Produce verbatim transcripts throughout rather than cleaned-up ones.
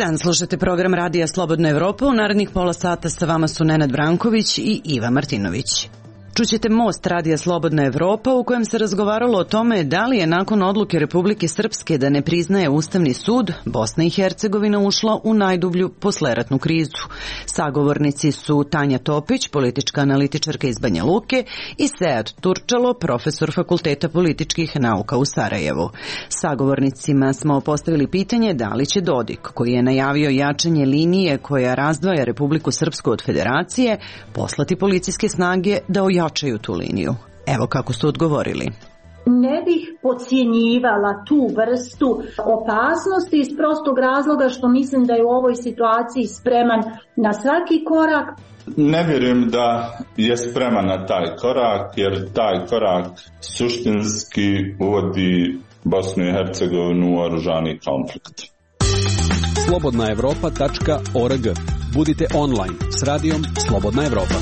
dan, slušate program Radija Slobodna Evropa. U narednih pola sata sa vama su Nenad Branković i Iva Martinović. Čućete Most Radija Slobodna Evropa u kojem se razgovaralo o tome da li je nakon odluke Republike Srpske da ne priznaje Ustavni sud, Bosna i Hercegovina ušla u najdublju posleratnu krizu. Sagovornici su Tanja Topić, politička analitičarka iz Banja Luke, i Sead Turčalo, profesor Fakulteta političkih nauka u Sarajevu. Sagovornicima smo postavili pitanje da li će Dodik, koji je najavio jačanje linije koja razdvaja Republiku Srpsku od Federacije, poslati policijske snage da ojačaju jačaju tu liniju. Evo kako su odgovorili. Ne bih podcjenjivala tu vrstu opasnosti iz prostog razloga što mislim da je u ovoj situaciji spreman na svaki korak. Ne vjerujem da je spreman na taj korak, jer taj korak suštinski uvodi Bosnu i Hercegovinu u oružani konflikt. slobodna evropa tačka org. Budite online s radijom Slobodna Evropa.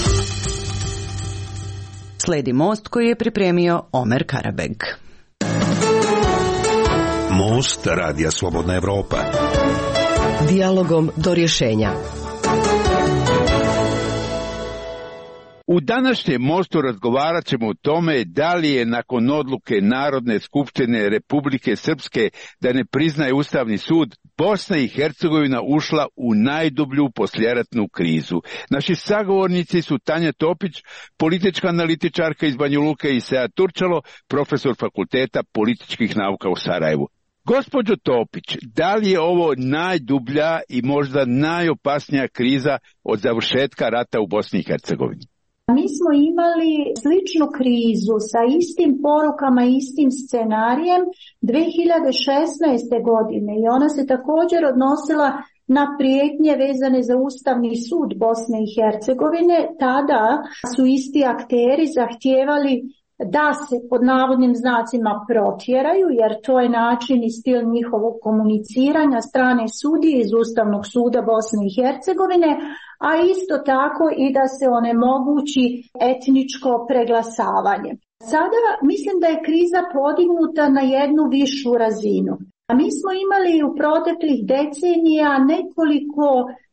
Sledi Most koji je pripremio Omer Karabeg. Most Radija Slobodna Evropa. Dijalogom do rješenja. U današnjem Mostu razgovarat ćemo o tome da li je nakon odluke Narodne skupštine Republike Srpske da ne priznaje Ustavni sud, Bosna i Hercegovina ušla u najdublju poslijeratnu krizu. Naši sagovornici su Tanja Topić, politička analitičarka iz Banja Luke, i Sead Turčalo, profesor Fakulteta političkih nauka u Sarajevu. Gospođo Topić, da li je ovo najdublja i možda najopasnija kriza od završetka rata u Bosni i Hercegovini? Mi smo imali sličnu krizu sa istim porukama, istim scenarijem dvije hiljade šesnaeste. godine i ona se također odnosila na prijetnje vezane za Ustavni sud Bosne i Hercegovine. Tada su isti akteri zahtijevali da se pod navodnim znacima protjeraju, jer to je način i stil njihovog komuniciranja strane sudije iz Ustavnog suda Bosne i Hercegovine, a isto tako i da se onemogući etničko preglasavanje. Sada mislim da je kriza podignuta na jednu višu razinu. A mi smo imali u proteklih decenija nekoliko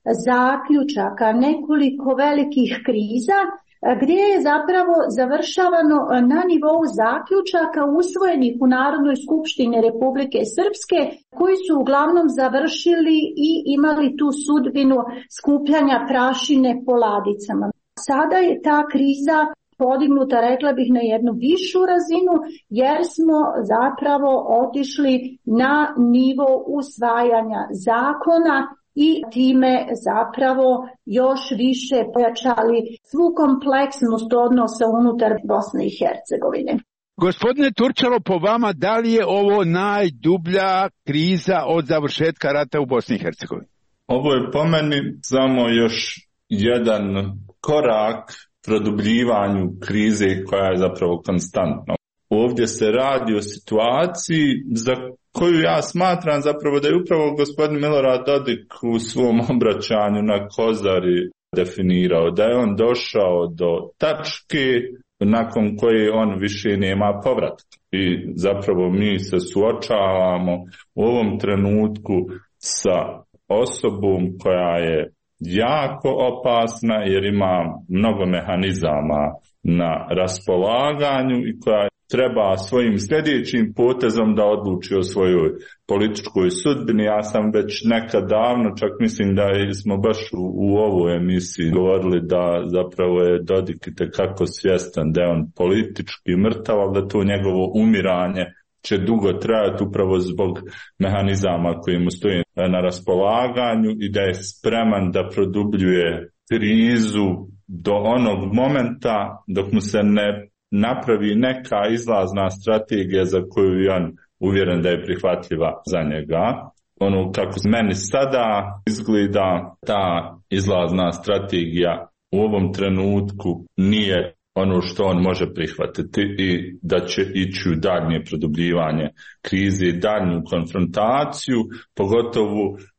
zaključaka, nekoliko velikih kriza, gdje je zapravo završavano na nivou zaključaka usvojenih u Narodnoj skupštini Republike Srpske, koji su uglavnom završili i imali tu sudbinu skupljanja prašine po ladicama. Sada je ta kriza podignuta, rekla bih, na jednu višu razinu, jer smo zapravo otišli na nivo usvajanja zakona i time zapravo još više pojačali svu kompleksnost odnosa unutar Bosne i Hercegovine. Gospodine Turčalo, po vama, da li je ovo najdublja kriza od završetka rata u Bosni i Hercegovini? Ovo je po meni samo još jedan korak produbljivanju krize koja je zapravo konstantna. Ovdje se radi o situaciji za koju ja smatram zapravo da je upravo gospodin Milorad Dodik u svom obraćanju na Kozari definirao, da je on došao do tačke nakon koje on više nema povratka. I zapravo mi se suočavamo u ovom trenutku sa osobom koja je jako opasna jer ima mnogo mehanizama na raspolaganju i koja treba svojim sljedećim potezom da odluči o svojoj političkoj sudbini. Ja sam već nekad davno, čak mislim da smo baš u, u ovoj emisiji govorili da zapravo je Dodik itekako svjestan da je on politički mrtav, ali da to njegovo umiranje će dugo trajati upravo zbog mehanizama koji mu stoje na raspolaganju i da je spreman da produbljuje krizu do onog momenta dok mu se ne napravi neka izlazna strategija za koju je on uvjeren da je prihvatljiva za njega. Ono kako meni sada izgleda, ta izlazna strategija u ovom trenutku nije ono što on može prihvatiti i da će ići u daljnje produbljivanje krize i daljnju konfrontaciju, pogotovo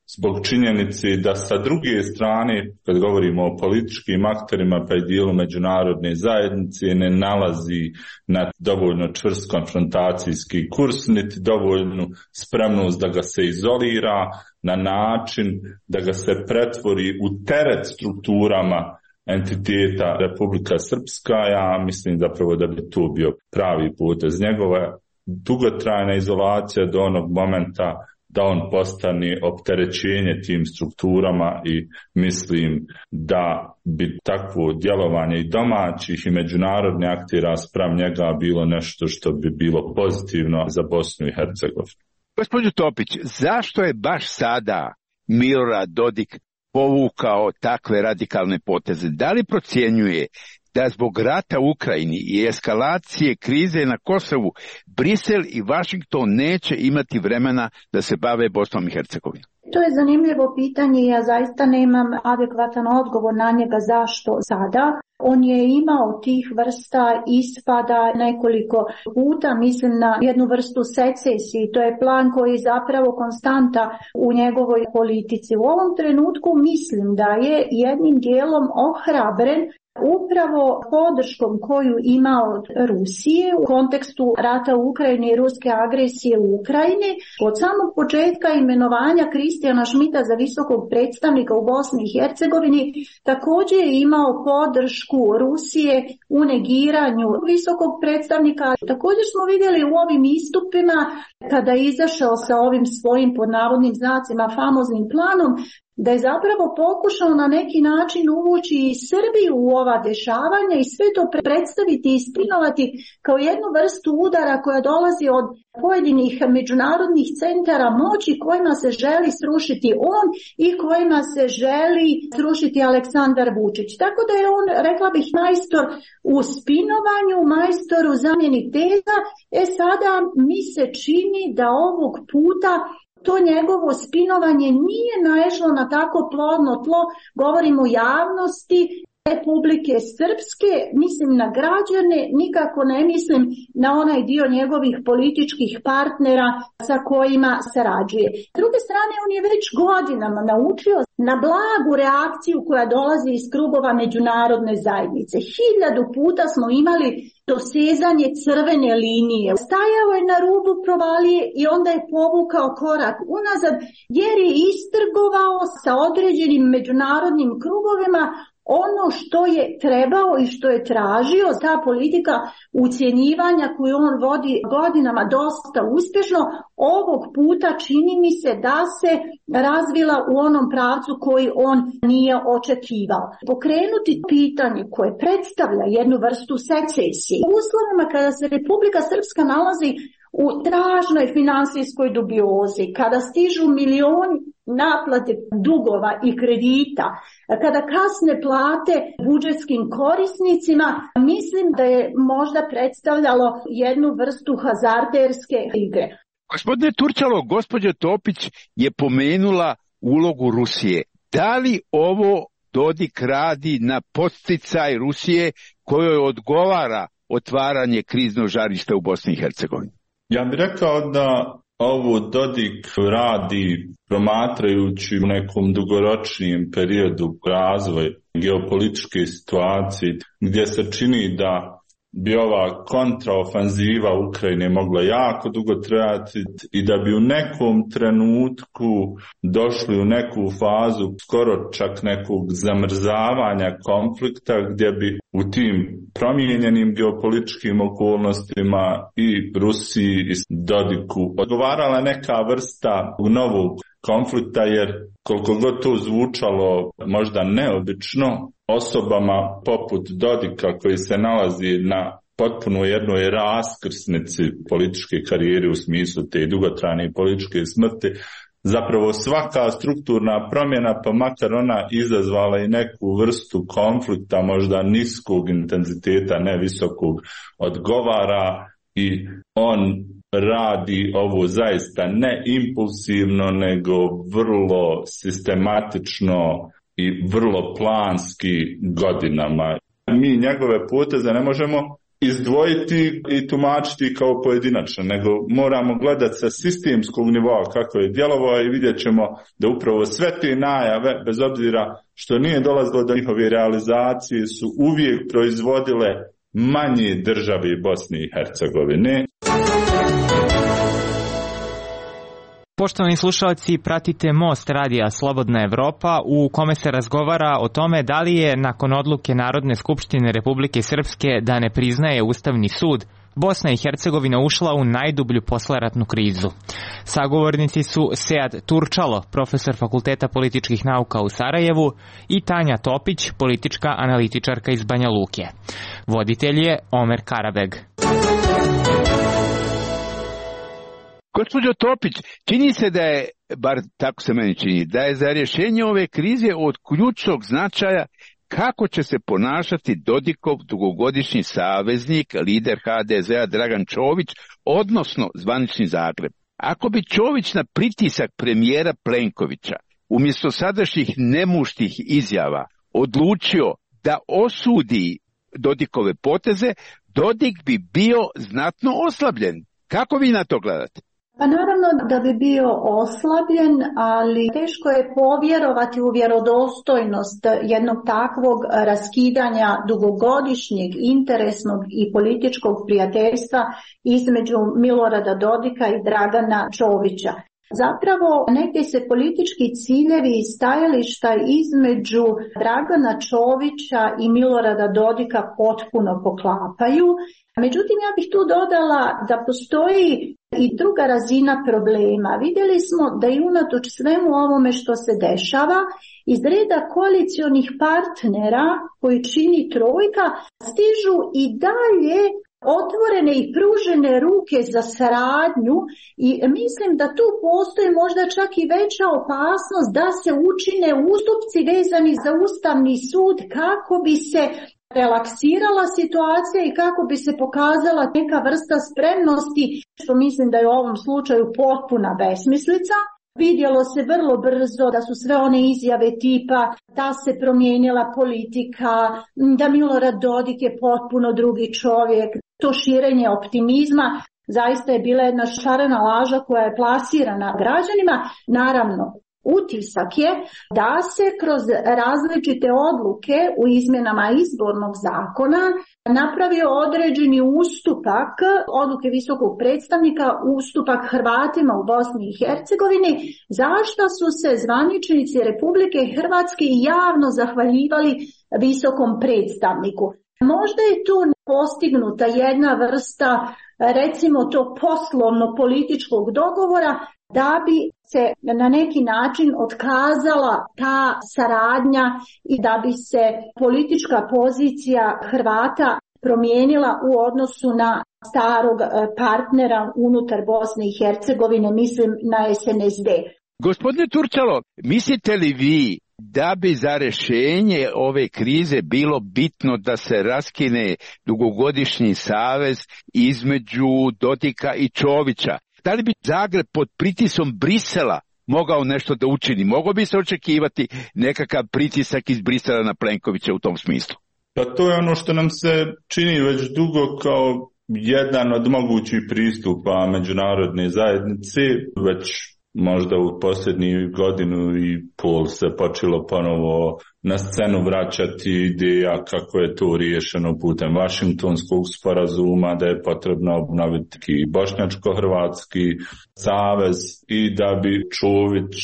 zbog činjenice da sa druge strane, kad govorimo o političkim akterima pa i dijelu međunarodne zajednice, ne nalazi na dovoljno čvrst konfrontacijski kurs, niti dovoljnu spremnost da ga se izolira na način da ga se pretvori u teret strukturama entiteta Republika Srpska. Ja mislim zapravo da bi to bio pravi potez. Njegova dugotrajna izolacija do onog momenta da on postane opterećenje tim strukturama i mislim da bi takvo djelovanje i domaćih i međunarodnih aktera spram njega bilo nešto što bi bilo pozitivno za Bosnu i Hercegovinu. Gospođo Topić, zašto je baš sada Milorad Dodik povukao takve radikalne poteze? Da li procjenjuje da zbog rata u Ukrajini i eskalacije krize na Kosovu Brisel i Vašington neće imati vremena da se bave Bosnom i Hercegovinom? To je zanimljivo pitanje i ja zaista nemam adekvatan odgovor na njega zašto sada. On je imao tih vrsta ispada nekoliko puta, mislim na jednu vrstu secesije. To je plan koji je zapravo konstanta u njegovoj politici. U ovom trenutku mislim da je jednim dijelom ohrabren upravo podrškom koju ima od Rusije u kontekstu rata u Ukrajini i ruske agresije u Ukrajini. Od samog početka imenovanja Kristijana Šmita za visokog predstavnika u Bosni i Hercegovini također je imao podršku Rusije u negiranju visokog predstavnika. Također smo vidjeli u ovim istupima kada je izašao sa ovim svojim pod navodnim znacima famoznim planom da je zapravo pokušao na neki način uvući i Srbiju u ova dešavanja i sve to predstaviti i spinovati kao jednu vrstu udara koja dolazi od pojedinih međunarodnih centara moći kojima se želi srušiti on i kojima se želi srušiti Aleksandar Vučić. Tako da je on, rekla bih, majstor u spinovanju, majstor u zamjeni teza. E sada mi se čini da ovog puta to njegovo spinovanje nije naišlo na tako plodno tlo, govorim o javnosti Republike Srpske, mislim na građane, nikako ne mislim na onaj dio njegovih političkih partnera sa kojima sarađuje. S druge strane, on je već godinama naučio na blagu reakciju koja dolazi iz krugova međunarodne zajednice. Hiljadu puta smo imali dosezanje crvene linije. Stajao je na rubu provalije i onda je povukao korak unazad jer je istrgovao sa određenim međunarodnim krugovima ono što je trebao i što je tražio. Ta politika ucjenjivanja koju on vodi godinama dosta uspješno, ovog puta čini mi se da se razvila u onom pravcu koji on nije očekivao. Pokrenuti pitanje koje predstavlja jednu vrstu secesije u uslovima kada se Republika Srpska nalazi u strašnoj finansijskoj dubiozi, kada stižu milioni naplate dugova i kredita, kada kasne plate budžetskim korisnicima, mislim da je možda predstavljalo jednu vrstu hazarderske igre. Gospodine Turčalo, gospođa Topić je pomenula ulogu Rusije. Da li ovo Dodik radi na podsticaj Rusije kojoj odgovara otvaranje kriznog žarišta u Bosni i Hercegovini? Ja bih rekao da ovo Dodik radi promatrajući u nekom dugoročnijem periodu razvoj geopolitičke situacije gdje se čini da bi ova kontraofanziva Ukrajine mogla jako dugo trajati i da bi u nekom trenutku došli u neku fazu skoro čak nekog zamrzavanja konflikta gdje bi u tim promijenjenim geopolitičkim okolnostima i Rusiji i Dodiku odgovarala neka vrsta novog konflikta, jer koliko god to zvučalo možda neobično, osobama poput Dodika koji se nalazi na potpuno jednoj raskrsnici političke karijere u smislu te dugotrajne političke smrti, zapravo svaka strukturna promjena, pa makar ona izazvala i neku vrstu konflikta, možda niskog intenziteta, ne visokog, odgovara i on radi ovo zaista ne impulsivno, nego vrlo sistematično i vrlo planski godinama. Mi njegove poteze ne možemo izdvojiti i tumačiti kao pojedinačno, nego moramo gledati sa sistemskog nivoa kako je djelovao i vidjet ćemo da upravo sve te najave, bez obzira što nije dolazilo do njihove realizacije, su uvijek proizvodile manje države Bosne i Hercegovine. Poštovani slušalci, pratite Most radija Slobodna Evropa u kome se razgovara o tome da li je nakon odluke Narodne skupštine Republike Srpske da ne priznaje Ustavni sud, Bosna i Hercegovina ušla u najdublju posleratnu krizu. Sagovornici su Sead Turčalo, profesor Fakulteta političkih nauka u Sarajevu, i Tanja Topić, politička analitičarka iz Banja Luke. Voditelj je Omer Karabeg. Gospođo Topić, čini se da je, bar tako se meni čini, da je za rješenje ove krize od ključnog značaja kako će se ponašati Dodikov dugogodišnji saveznik, lider ha de zea Dragan Čović, odnosno zvanični Zagreb. Ako bi Čović na pritisak premijera Plenkovića umjesto sadašnjih nemuštih izjava odlučio da osudi Dodikove poteze, Dodik bi bio znatno oslabljen. Kako vi na to gledate? Pa naravno da bi bio oslabljen, ali teško je povjerovati u vjerodostojnost jednog takvog raskidanja dugogodišnjeg interesnog i političkog prijateljstva između Milorada Dodika i Dragana Čovića. Zapravo negdje se politički ciljevi i stajališta između Dragana Čovića i Milorada Dodika potpuno poklapaju. Međutim, ja bih tu dodala da postoji i druga razina problema. Vidjeli smo da i unatoč svemu ovome što se dešava, iz reda koalicionih partnera koji čini trojka stižu i dalje otvorene i pružene ruke za saradnju i mislim da tu postoji možda čak i veća opasnost da se učine ustupci vezani za Ustavni sud kako bi se relaksirala situacija i kako bi se pokazala neka vrsta spremnosti, što mislim da je u ovom slučaju potpuna besmislica. Vidjelo se vrlo brzo da su sve one izjave tipa da se promijenila politika, da Milorad Dodik je potpuno drugi čovjek. To širenje optimizma zaista je bila jedna šarena laža koja je plasirana građanima. Naravno, utisak je da se kroz različite odluke u izmjenama izbornog zakona napravio određeni ustupak, odluke visokog predstavnika, ustupak Hrvatima u Bosni i Hercegovini, zašto su se zvaničnici Republike Hrvatske javno zahvaljivali visokom predstavniku. Možda je tu postignuta jedna vrsta, recimo to poslovno-političkog dogovora, da bi se na neki način otkazala ta saradnja i da bi se politička pozicija Hrvata promijenila u odnosu na starog partnera unutar Bosne i Hercegovine, mislim na es en es de. Gospodine Turčalo, mislite li vi da bi za rješenje ove krize bilo bitno da se raskine dugogodišnji savez između Dodika i Čovića? Da li bi Zagreb pod pritisom Brisela mogao nešto da učini? Mogao bi se očekivati nekakav pritisak iz Brisela na Plenkovića u tom smislu? Pa to je ono što nam se čini već dugo kao jedan od mogućih pristupa međunarodne zajednice. Već možda u posljednju godinu i pol se počelo ponovo na scenu vraćati ideja kako je to riješeno putem Vašingtonskog sporazuma, da je potrebno obnoviti bošnjačko-hrvatski savez i da bi Čović,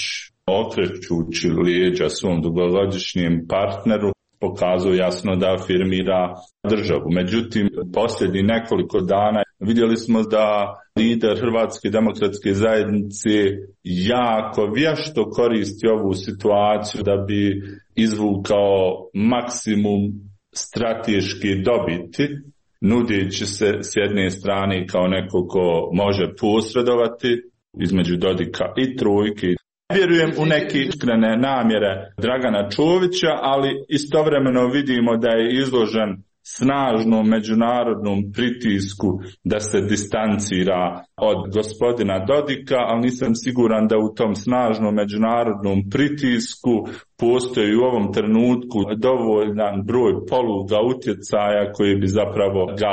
okrećući lijeđa svom dugogodišnjem partneru, pokazao jasno da afirmira državu. Međutim, posljednjih nekoliko dana vidjeli smo da lider Hrvatske demokratske zajednice jako vješto koristi ovu situaciju da bi izvukao maksimum strateške dobiti, nudeći se s jedne strane kao neko ko može posredovati između Dodika i trojke. Vjerujem u neke iskrene namjere Dragana Čovića, ali istovremeno vidimo da je izložen snažnom međunarodnom pritisku da se distancira od gospodina Dodika, ali nisam siguran da u tom snažnom međunarodnom pritisku postoji u ovom trenutku dovoljan broj poluga utjecaja koji bi zapravo ga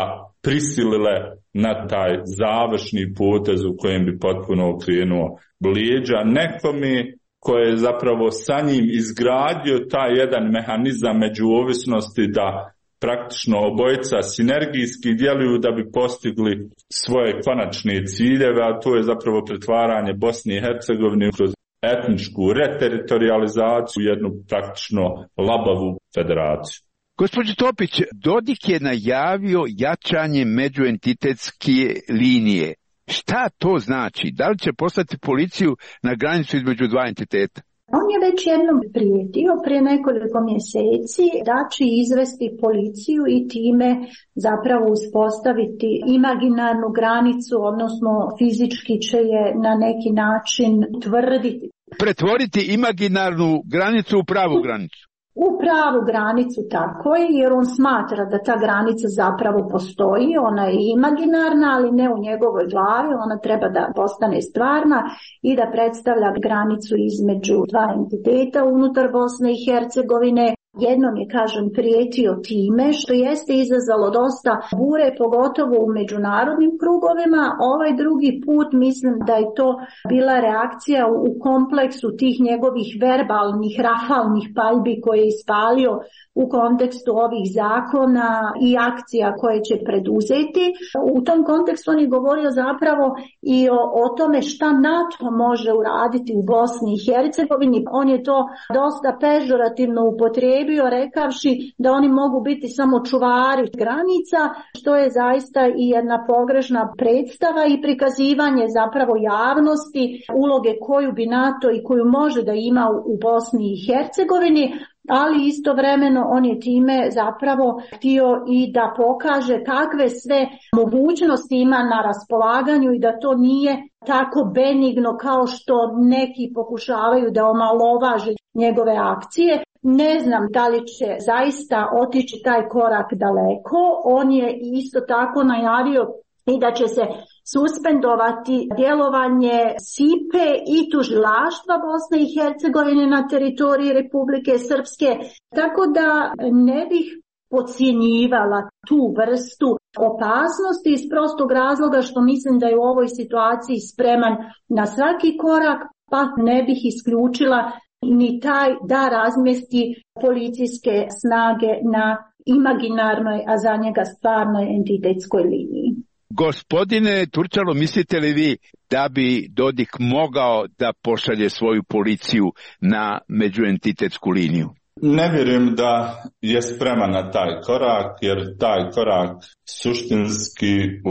prisilile na taj završni potez u kojem bi potpuno okrenuo leđa nekome koje je zapravo sa njim izgradio taj jedan mehanizam međuovisnosti da praktično obojica sinergijski djeluju da bi postigli svoje konačne ciljeve, a to je zapravo pretvaranje Bosne i Hercegovine kroz etničku reteritorializaciju, jednu praktično labavu federaciju. Gospođo Topić, Dodik je najavio jačanje međuentitetske linije. Šta to znači? Da li će poslati policiju na granicu između dva entiteta? On je već jednom prijetio prije nekoliko mjeseci da će izvesti policiju i time zapravo uspostaviti imaginarnu granicu, odnosno fizički će je na neki način utvrditi. Pretvoriti imaginarnu granicu u pravu granicu. U pravu granicu, tako je, jer on smatra da ta granica zapravo postoji, ona je imaginarna, ali ne u njegovoj glavi, ona treba da postane stvarna i da predstavlja granicu između dva entiteta unutar Bosne i Hercegovine. Jednom je, kažem, prijetio time, što jeste izazvalo dosta bure, pogotovo u međunarodnim krugovima. Ovaj drugi put mislim da je to bila reakcija u kompleksu tih njegovih verbalnih, rafalnih paljbi koje je ispalio u kontekstu ovih zakona i akcija koje će preduzeti. U tom kontekstu on je govorio zapravo i o, o tome šta NATO može uraditi u Bosni i Hercegovini. On je to dosta pežorativno upotrijebio, rekavši da oni mogu biti samo čuvari granica, što je zaista i jedna pogrešna predstava i prikazivanje zapravo javnosti uloge koju bi NATO i koju može da ima u Bosni i Hercegovini, ali istovremeno on je time zapravo htio i da pokaže kakve sve mogućnosti ima na raspolaganju i da to nije tako benigno kao što neki pokušavaju da omalovaže njegove akcije. Ne znam da li će zaista otići taj korak daleko. On je isto tako najavio i da će se suspendovati djelovanje S I P E i tužilaštva Bosne i Hercegovine na teritoriji Republike Srpske. Tako da ne bih podcjenjivala tu vrstu opasnosti iz prostog razloga što mislim da je u ovoj situaciji spreman na svaki korak, pa ne bih isključila ni taj da razmjesti policijske snage na imaginarnoj, a za njega stvarnoj entitetskoj liniji. Gospodine Turčalo, mislite li vi da bi Dodik mogao da pošalje svoju policiju na međuentitetsku liniju? Ne vjerujem da je spreman na taj korak, jer taj korak suštinski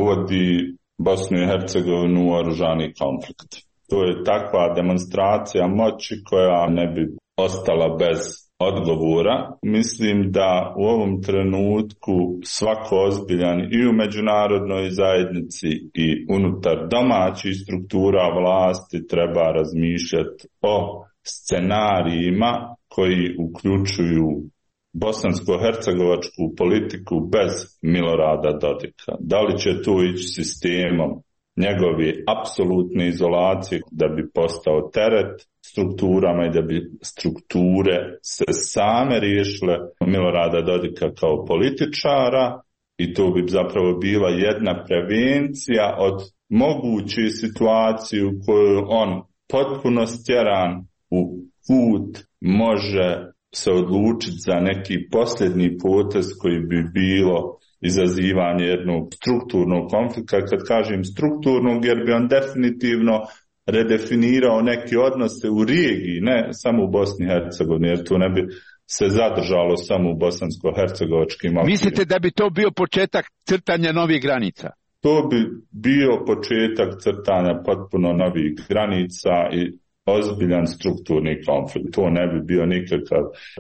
uvodi Bosnu i Hercegovinu u oružani konflikt. To je takva demonstracija moći koja ne bi ostala bez odgovora. Mislim da u ovom trenutku svako ozbiljan i u međunarodnoj zajednici i unutar domaćih struktura vlasti treba razmišljati o scenarijima koji uključuju bosansko-hercegovačku politiku bez Milorada Dodika. Da li će tu ići sistemom njegove apsolutne izolacije da bi postao teret strukturama i da bi strukture se same riješile Milorada Dodika kao političara, i to bi zapravo bila jedna prevencija od moguće situacije u kojoj on potpuno stjeran u put može se odlučiti za neki posljednji potez koji bi bilo izazivanje jednog strukturnog konflikta. Kad kažem strukturnog, jer bi on definitivno redefinirao neke odnose u regiji, ne samo u Bosni i Hercegovini, jer to ne bi se zadržalo samo u bosansko-hercegovačkim okvirima. Mislite da bi to bio početak crtanja novih granica? To bi bio početak crtanja potpuno novih granica i ozbiljan strukturni konflikt. To ne bi bio nikakav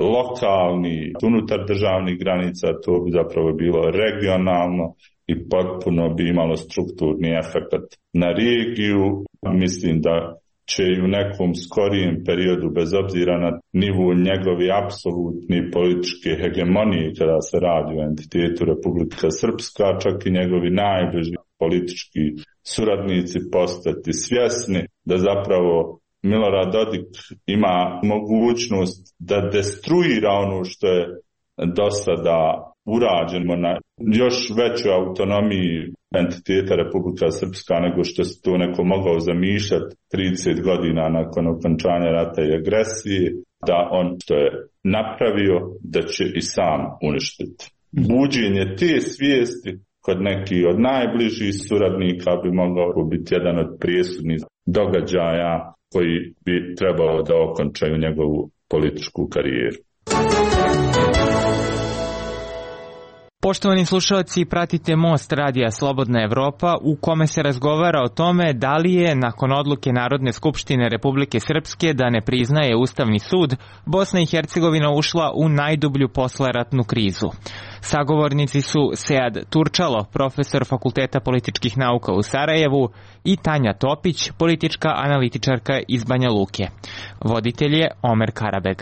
lokalni, unutar državnih granica, to bi zapravo bilo regionalno i potpuno bi imalo strukturni efekt na regiju. Mislim da će i u nekom skorijem periodu, bez obzira na nivu njegovi apsolutni političke hegemonije kada se radi o entitetu Republika Srpska, čak i njegovi najbliži politički suradnici postati svjesni da zapravo Milorad Dodik ima mogućnost da destruira ono što je do sada urađeno na još većoj autonomiji entiteta Republika Srpska nego što se to neko mogao zamišljati trideset godina nakon okončanja rata i agresije, da on što je napravio da će i sam uništiti. Buđenje te svijesti kod nekih od najbližih suradnika bi mogao biti jedan od presudnih događaja koji bi trebao da okončaju njegovu političku karijeru. Poštovani slušalci, pratite Most radija Slobodna Evropa u kome se razgovara o tome da li je nakon odluke Narodne skupštine Republike Srpske da ne priznaje Ustavni sud, Bosna i Hercegovina ušla u najdublju posleratnu krizu. Sagovornici su Sead Turčalo, profesor Fakulteta političkih nauka u Sarajevu, i Tanja Topić, politička analitičarka iz Banja Luke. Voditelj je Omer Karabeg.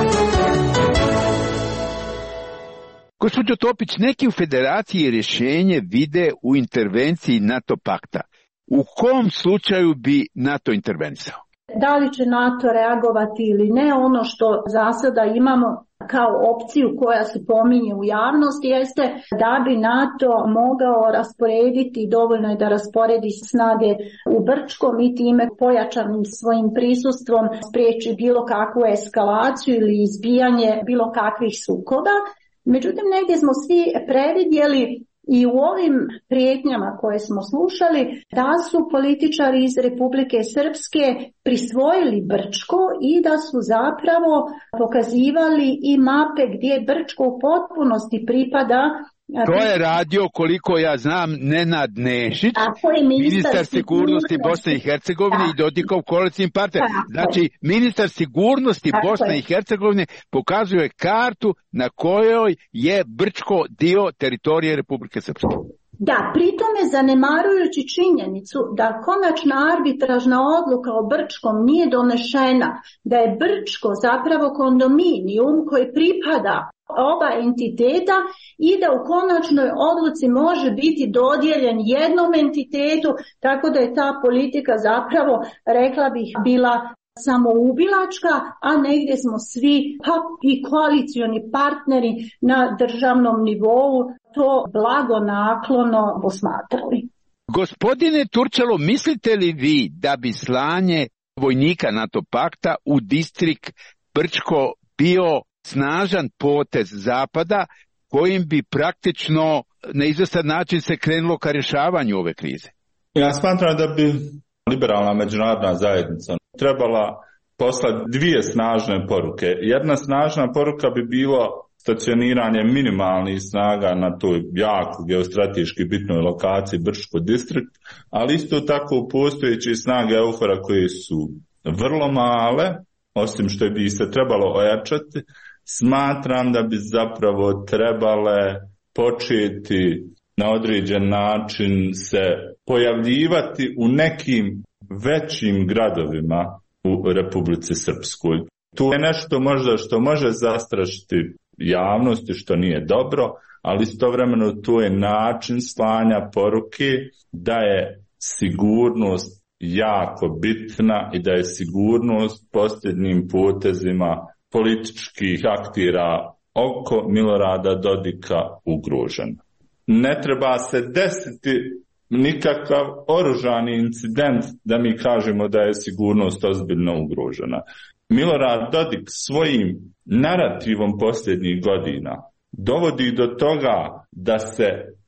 Gospođo Topić, neki u Federaciji rješenje vide u intervenciji NATO pakta. U kom slučaju bi NATO intervenisao? Da li će NATO reagovati ili ne, ono što za sada imamo kao opciju koja se pominje u javnosti jeste da bi NATO mogao rasporediti, dovoljno je da rasporedi snage u Brčkom i time pojačanim svojim prisustvom spriječi bilo kakvu eskalaciju ili izbijanje bilo kakvih sukoba. Međutim, negdje smo svi previdjeli i u ovim prijetnjama koje smo slušali da su političari iz Republike Srpske prisvojili Brčko i da su zapravo pokazivali i mape gdje Brčko u potpunosti pripada. To je radio, koliko ja znam, Nenad Nešić, ministar, ministar sigurnosti Bosne i Hercegovine i Dodikov koalicijni partner. Znači, ministar sigurnosti tako Bosne je. i Hercegovine pokazuje kartu na kojoj je Brčko dio teritorije Republike Srpske. Da, pritome zanemarujući činjenicu da konačna arbitražna odluka o Brčkom nije donešena, da je Brčko zapravo kondominijum koji pripada oba entiteta i da u konačnoj odluci može biti dodijeljen jednom entitetu, tako da je ta politika zapravo, rekla bih, bila samoubilačka, a negdje smo svi, pa i koalicioni partneri na državnom nivou to blagonaklono posmatrali. Gospodine Turčalo, mislite li vi da bi slanje vojnika NATO pakta u distrikt Brčko bio snažan potez Zapada kojim bi praktično na izvestan način se krenulo ka rješavanju ove krize? Ja smatram da bi liberalna međunarodna zajednica trebala poslati dvije snažne poruke. Jedna snažna poruka bi bilo stacioniranje minimalnih snaga na toj jako geostrateški bitnoj lokaciji Brčko distrikt, ali isto tako postojeće snage EUFOR-a koje su vrlo male, osim što bi se trebalo ojačati. Smatram da bi zapravo trebale početi na određen način se pojavljivati u nekim većim gradovima u Republici Srpskoj. Tu je nešto možda što može zastrašiti javnosti, što nije dobro, ali istovremeno tu je način slanja poruke da je sigurnost jako bitna i da je sigurnost posljednjim potezima političkih aktera oko Milorada Dodika ugrožena. Ne treba se desiti nikakav oružani incident da mi kažemo da je sigurnost ozbiljno ugrožena. Milorad Dodik svojim narativom posljednjih godina dovodi do toga da se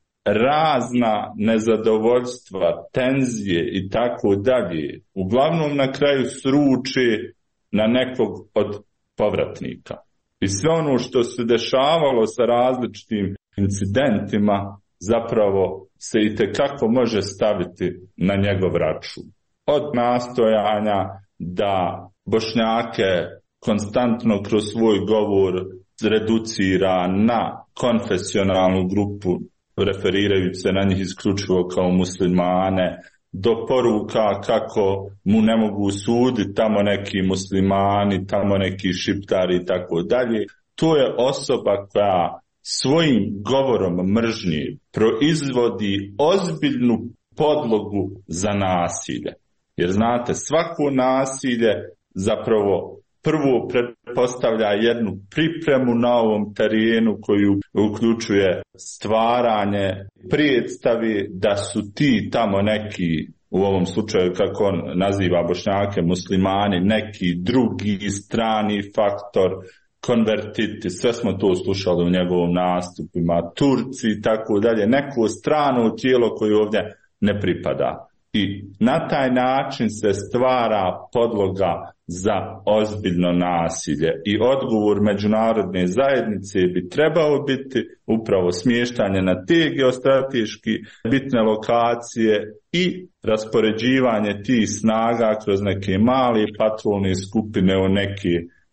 razna nezadovoljstva, tenzije i tako dalje uglavnom na kraju sruče na nekog od povratnika. I sve ono što se dešavalo sa različitim incidentima zapravo se itekako može staviti na njegov račun. Od nastojanja da Bošnjake konstantno kroz svoj govor reducira na konfesionalnu grupu, referirajući se na njih isključivo kao muslimane, do poruka kako mu ne mogu suditi tamo neki muslimani, tamo neki šiptari i tako dalje. To je osoba koja svojim govorom mržnje proizvodi ozbiljnu podlogu za nasilje. Jer znate, svako nasilje zapravo prvo pretpostavlja jednu pripremu na ovom terenu koju uključuje stvaranje predstavi da su ti tamo neki, u ovom slučaju kako on naziva Bošnjake, muslimani, neki drugi strani faktor, konvertiti, sve smo to slušali u njegovom nastupima, Turci i tako dalje, neko strano tijelo koje ovdje ne pripada. I na taj način se stvara podloga za ozbiljno nasilje i odgovor međunarodne zajednice bi trebao biti upravo smještanje na te geostrateški bitne lokacije i raspoređivanje tih snaga kroz neke male patrolne skupine u neke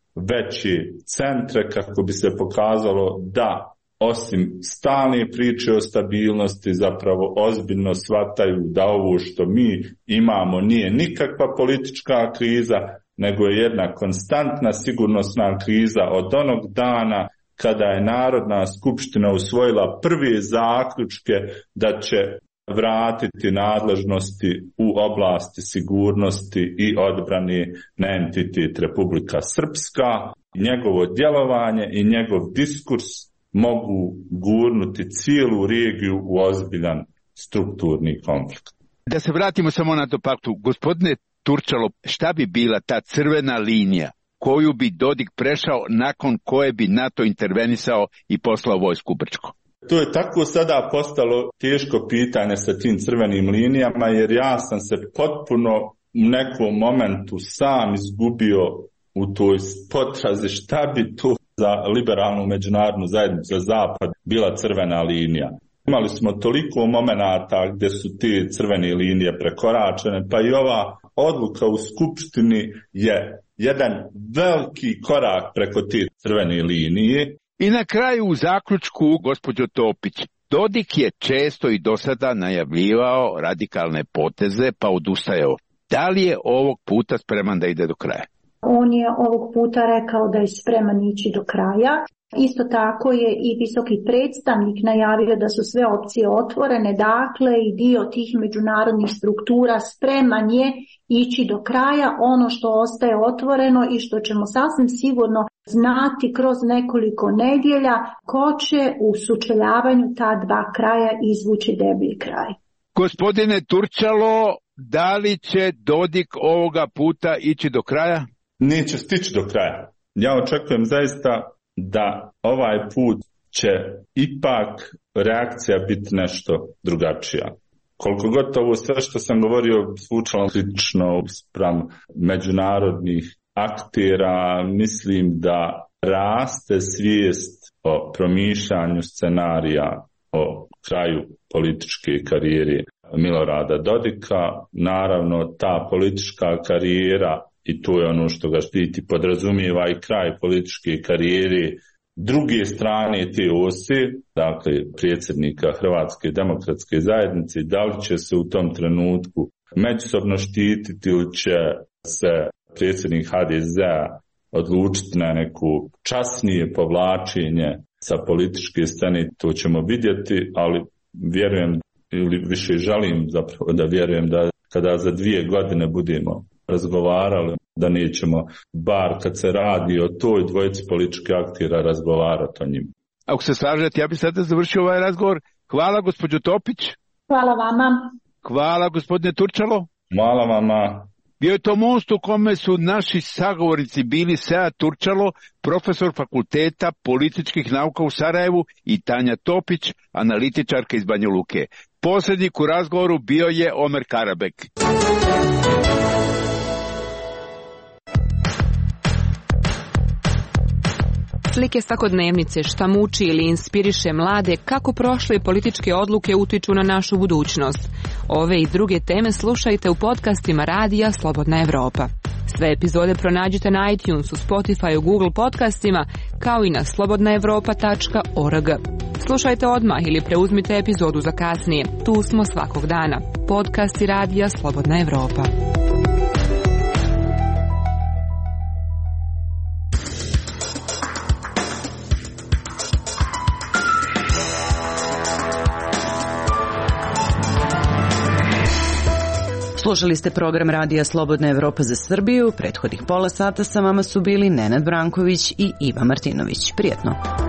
veće centre kako bi se pokazalo da osim stalne priče o stabilnosti zapravo ozbiljno shvataju da ovo što mi imamo nije nikakva politička kriza, nego je jedna konstantna sigurnosna kriza od onog dana kada je Narodna skupština usvojila prve zaključke da će vratiti nadležnosti u oblasti sigurnosti i odbrane na entitet Republika Srpska. Njegovo djelovanje i njegov diskurs mogu gurnuti cijelu regiju u ozbiljan strukturni konflikt. Da se vratimo samo na to paktu. Gospodine Turčalo, šta bi bila ta crvena linija koju bi Dodik prešao nakon koje bi NATO intervenisao i poslao vojsku u Brčko? To je tako sada postalo teško pitanje sa tim crvenim linijama, jer ja sam se potpuno u nekom momentu sam izgubio u toj potrazi šta bi to za liberalnu međunarodnu zajednicu, za Zapad, bila crvena linija. Imali smo toliko momenata gdje su te crvene linije prekoračene, pa i ova odluka u Skupštini je jedan veliki korak preko te crvene linije. I na kraju u zaključku, gospođo Topić, Dodik je često i do sada najavljivao radikalne poteze pa odustajao. Da li je ovog puta spreman da ide do kraja? On je ovog puta rekao da je spreman ići do kraja. Isto tako je i visoki predstavnik najavio da su sve opcije otvorene, dakle i dio tih međunarodnih struktura spreman je ići do kraja. Ono što ostaje otvoreno i što ćemo sasvim sigurno znati kroz nekoliko nedjelja, ko će u sučeljavanju ta dva kraja izvući deblji kraj. Gospodine Turčalo, da li će Dodik ovoga puta ići do kraja? Neće stići do kraja. Ja očekujem zaista da ovaj put će ipak reakcija biti nešto drugačija. Koliko god ovo sve što sam govorio zvučalo kritično spram međunarodnih aktera, mislim da raste svijest o promišljanju scenarija o kraju političke karijere Milorada Dodika. Naravno, ta politička karijera, i to je ono što ga štiti, podrazumijeva i kraj političke karijere druge strane te ose, dakle predsjednika Hrvatske demokratske zajednice. Da li će se u tom trenutku međusobno štititi ili će se predsjednik ha de zea odlučiti na neku časnije povlačenje sa političke scene, to ćemo vidjeti, ali vjerujem ili više želim zapravo da vjerujem da kada za dvije godine budemo razgovarali, da nećemo, bar kad se radi o toj dvojici političkih aktera, razgovarati o njim. Ako se slažete, ja bih sada završio ovaj razgovor. Hvala gospođo Topić. Hvala vama. Hvala gospodine Turčalo. Hvala vama. Bio je to most u kome su naši sagovornici bili Sead Turčalo, profesor Fakulteta političkih nauka u Sarajevu, i Tanja Topić, analitičarka iz Banja Luke. Posrednik u razgovoru bio je Omer Karabek. Slike svakodnevnice, šta muči ili inspiriše mlade, kako prošle političke odluke utiču na našu budućnost. Ove i druge teme slušajte u podcastima Radija Slobodna Evropa. Sve epizode pronađite na iTunesu, Spotify, Google podcastima, kao i na slobodna evropa tačka org. Slušajte odmah ili preuzmite epizodu za kasnije. Tu smo svakog dana. Podcasti Radija Slobodna Evropa. Slušali ste program Radija Slobodna Evropa za Srbiju. Prethodnih pola sata sa vama su bili Nenad Branković i Iva Martinović. Prijetno.